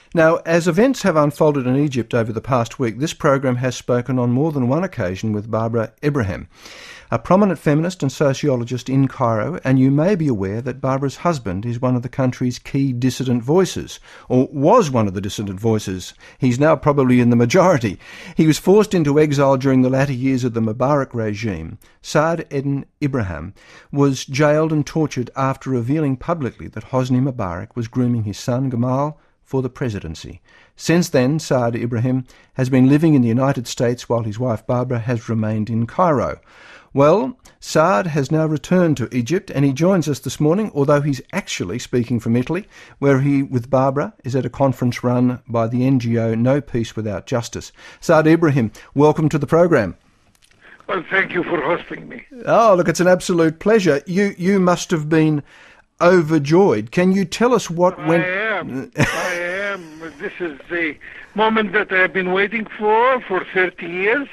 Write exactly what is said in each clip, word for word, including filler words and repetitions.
Now, as events have unfolded in Egypt over the past week, this program has spoken on more than one occasion with Barbara Ibrahim, a prominent feminist and sociologist in Cairo, and you may be aware that Barbara's husband is one of the country's key dissident voices, or was one of the dissident voices. He's now probably in the majority. He was forced into exile during the latter years of the Mubarak regime. Saad Eddin Ibrahim was jailed and tortured after revealing publicly that Hosni Mubarak was grooming his son Gamal for the presidency. Since then, Saad Ibrahim has been living in the United States while his wife Barbara has remained in Cairo. Well, Saad has now returned to Egypt and he joins us this morning, although he's actually speaking from Italy, where he, with Barbara, is at a conference run by the N G O No Peace Without Justice. Saad Ibrahim, welcome to the program. Well, thank you for hosting me. Oh, look, it's an absolute pleasure. You you must have been overjoyed. Can you tell us what I went... am. I am. This is the moment that I have been waiting for for thirty years.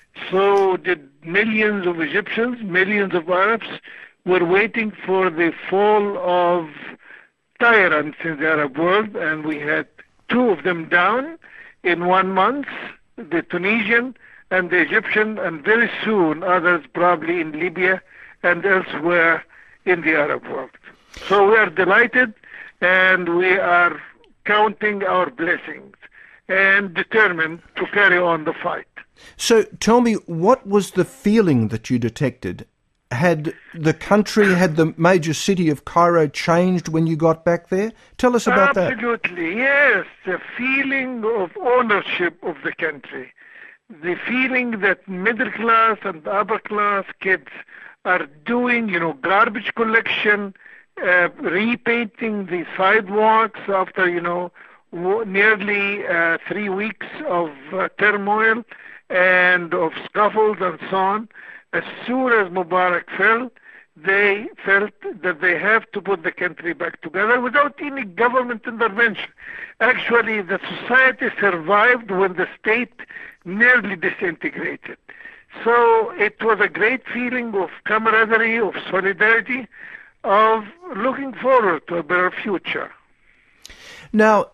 So did millions of Egyptians, millions of Arabs were waiting for the fall of tyrants in the Arab world, and we had two of them down in one month, the Tunisian and the Egyptian, and very soon others probably in Libya and elsewhere in the Arab world. So we are delighted and we are counting our blessings and determined to carry on the fight. So tell me, what was the feeling that you detected? Had the country, had the major city of Cairo changed when you got back there? Tell us about Absolutely, that. Absolutely, yes. The feeling of ownership of the country. The feeling that middle class and upper class kids are doing, you know, garbage collection, uh, repainting the sidewalks after, you know, w- nearly uh, three weeks of uh, turmoil and of scuffles and so on. As soon as Mubarak fell, they felt that they have to put the country back together without any government intervention. Actually, the society survived when the state nearly disintegrated. So it was a great feeling of camaraderie, of solidarity, of looking forward to a better future. Now,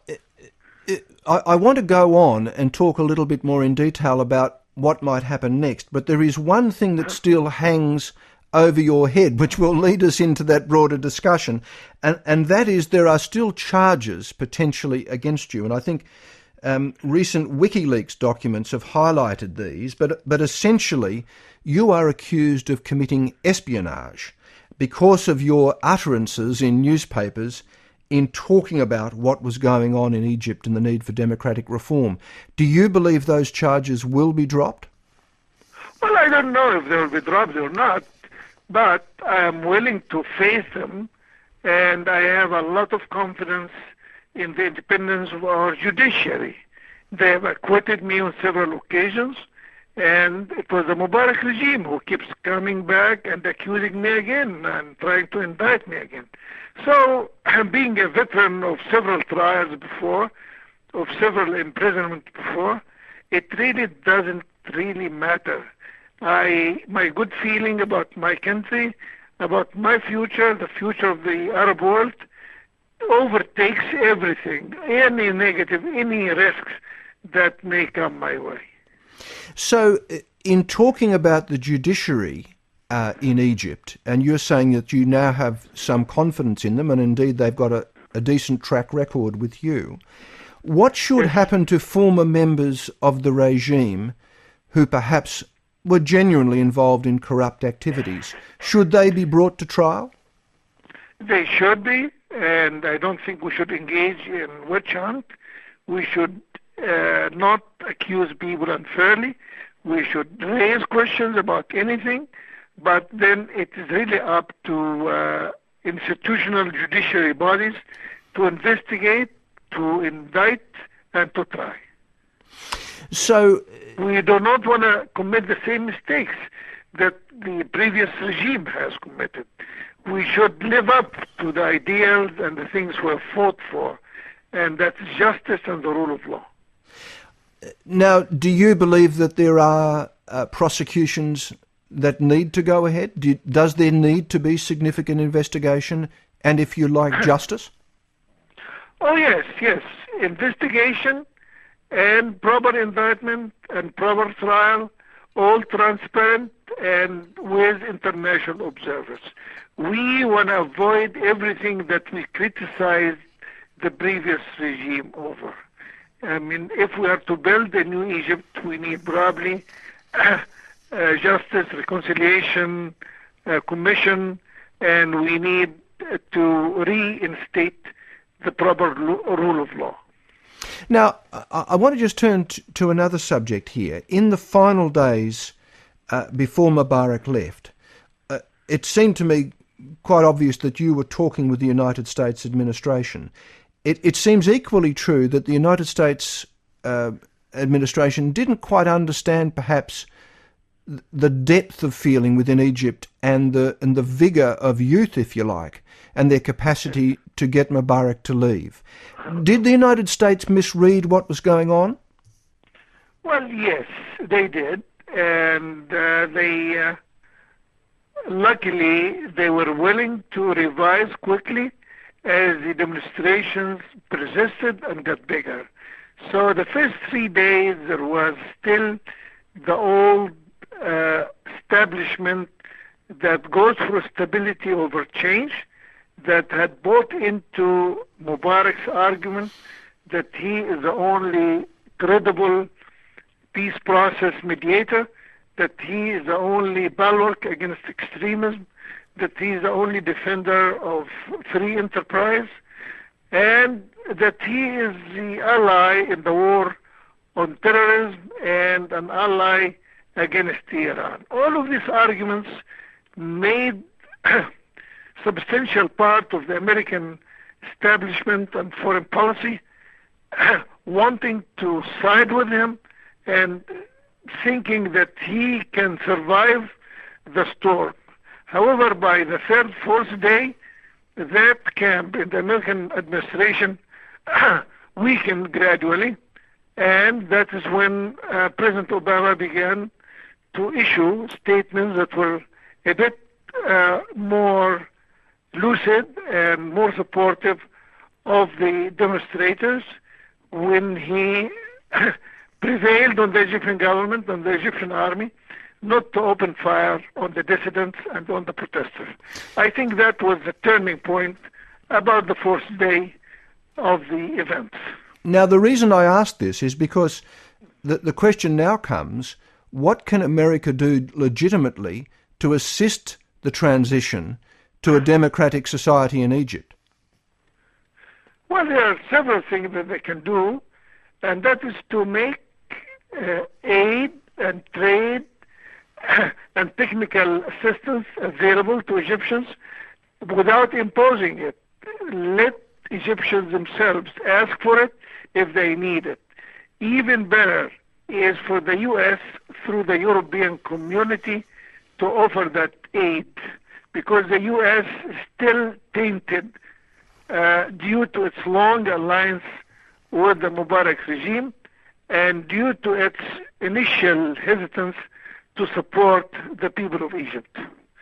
I, I want to go on and talk a little bit more in detail about what might happen next, but there is one thing that still hangs over your head, which will lead us into that broader discussion, and, and that is there are still charges potentially against you, and I think um, recent WikiLeaks documents have highlighted these, but, but essentially you are accused of committing espionage because of your utterances in newspapers in talking about what was going on in Egypt and the need for democratic reform. Do you believe those charges will be dropped? Well, I don't know if they will be dropped or not, but I am willing to face them, and I have a lot of confidence in the independence of our judiciary. They have acquitted me on several occasions, and it was the Mubarak regime who keeps coming back and accusing me again and trying to indict me again. So, being a veteran of several trials before, of several imprisonments before, it really doesn't really matter. I, my good feeling about my country, about my future, the future of the Arab world, overtakes everything, any negative, any risks that may come my way. So, in talking about the judiciary uh, in Egypt, and you're saying that you now have some confidence in them, and indeed they've got a, a decent track record with you, what should happen to former members of the regime who perhaps were genuinely involved in corrupt activities? Should they be brought to trial? They should be, and I don't think we should engage in witch hunt. We should uh, not accuse people unfairly. We should raise questions about anything, but then it is really up to uh, institutional judiciary bodies to investigate, to indict, and to try. So we do not want to commit the same mistakes that the previous regime has committed. We should live up to the ideals and the things we have fought for, and that's justice and the rule of law. Now, do you believe that there are uh, prosecutions that need to go ahead? Do, does there need to be significant investigation and, if you like, justice? Oh, yes, yes. Investigation and proper indictment and proper trial, all transparent and with international observers. We want to avoid everything that we criticized the previous regime over. I mean, if we are to build a new Egypt, we need probably uh, uh, justice, reconciliation, uh, commission, and we need uh, to reinstate the proper lo- rule of law. Now, I, I want to just turn t- to another subject here. In the final days uh, before Mubarak left, uh, it seemed to me quite obvious that you were talking with the United States administration. It, it seems equally true that the United States uh, administration didn't quite understand perhaps the depth of feeling within Egypt and the and the vigour of youth, if you like, and their capacity to get Mubarak to leave. Did the United States misread what was going on? Well, yes, they did, and uh, they uh, luckily they were willing to revise quickly as the demonstrations persisted and got bigger. So the first three days there was still the old uh, establishment that goes for stability over change, that had bought into Mubarak's argument that he is the only credible peace process mediator, that he is the only bulwark against extremism, that he is the only defender of free enterprise, and that he is the ally in the war on terrorism and an ally against Iran. All of these arguments made substantial part of the American establishment and foreign policy wanting to side with him and thinking that he can survive the storm. However, by the third, fourth day, that camp in the American administration weakened gradually, and that is when uh, President Obama began to issue statements that were a bit uh, more lucid and more supportive of the demonstrators when he prevailed on the Egyptian government and the Egyptian army not to open fire on the dissidents and on the protesters. I think that was the turning point about the fourth day of the events. Now, the reason I ask this is because the, the question now comes, what can America do legitimately to assist the transition to a democratic society in Egypt? Well, there are several things that they can do, and that is to make uh, aid and trade and technical assistance available to Egyptians without imposing it. Let Egyptians themselves ask for it if they need it. Even better is for the U S through the European community to offer that aid, because the U S is still tainted uh, due to its long alliance with the Mubarak regime and due to its initial hesitance to support the people of Egypt.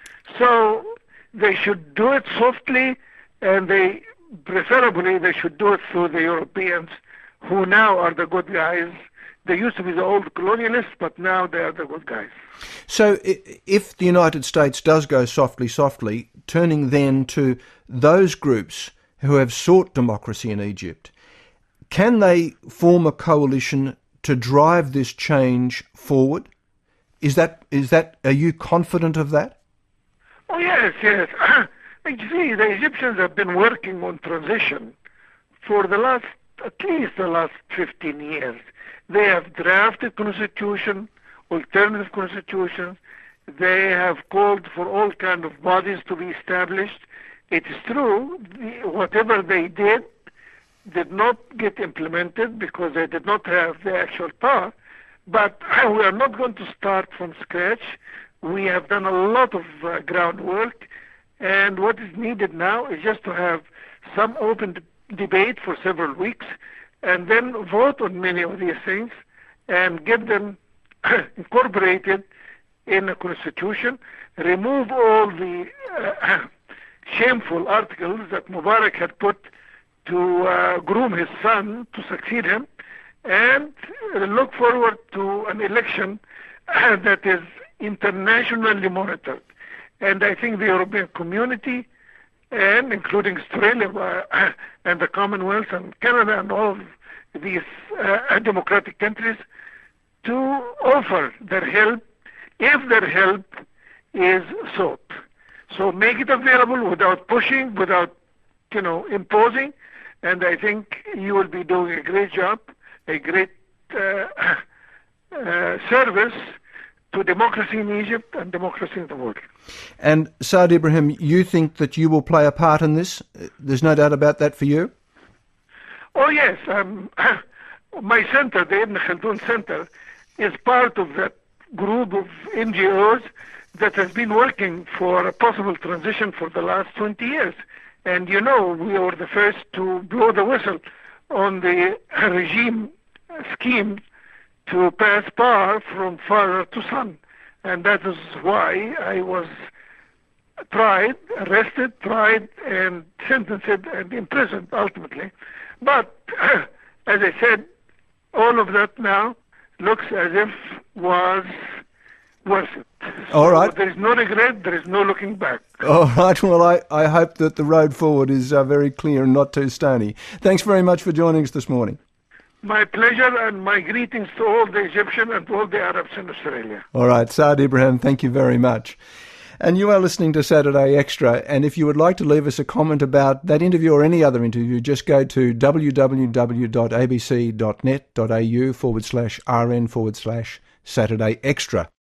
So they should do it softly, and they preferably they should do it through the Europeans, who now are the good guys. They used to be the old colonialists, but now they are the good guys. So if the United States does go softly, softly, turning then to those groups who have sought democracy in Egypt, can they form a coalition to drive this change forward? Is that, is that, are you confident of that? Oh, yes, yes. You see, the Egyptians have been working on transition for the last, at least the last fifteen years. They have drafted constitution, alternative constitutions. They have called for all kinds of bodies to be established. It is true, the, whatever they did did not get implemented because they did not have the actual power. But we are not going to start from scratch. We have done a lot of uh, groundwork, and what is needed now is just to have some open d- debate for several weeks, and then vote on many of these things and get them incorporated in a constitution, remove all the uh, shameful articles that Mubarak had put to uh, groom his son to succeed him, and look forward to an election uh, that is internationally monitored. And I think the European community, and including Australia uh, and the Commonwealth and Canada and all of these uh, democratic countries, to offer their help if their help is sought. So make it available without pushing, without, you know, imposing, and I think you will be doing a great job, a great uh, uh, service to democracy in Egypt and democracy in the world. And Saad Ibrahim, you think that you will play a part in this? There's no doubt about that for you? Oh yes, um, my center, the Ibn Khaldun Center, is part of that group of N G Os that has been working for a possible transition for the last twenty years. And you know, we were the first to blow the whistle on the regime scheme to pass power from father to son. And that is why I was tried, arrested, tried, and sentenced and imprisoned ultimately. But, as I said, all of that now looks as if was worth it. All right. So there is no regret, there is no looking back. All right, well, I, I hope that the road forward is uh, very clear and not too stony. Thanks very much for joining us this morning. My pleasure, and my greetings to all the Egyptians and all the Arabs in Australia. All right, Saad Ibrahim, thank you very much. And you are listening to Saturday Extra, and if you would like to leave us a comment about that interview or any other interview, just go to www.abc.net.au forward slash rn forward slash Saturday Extra.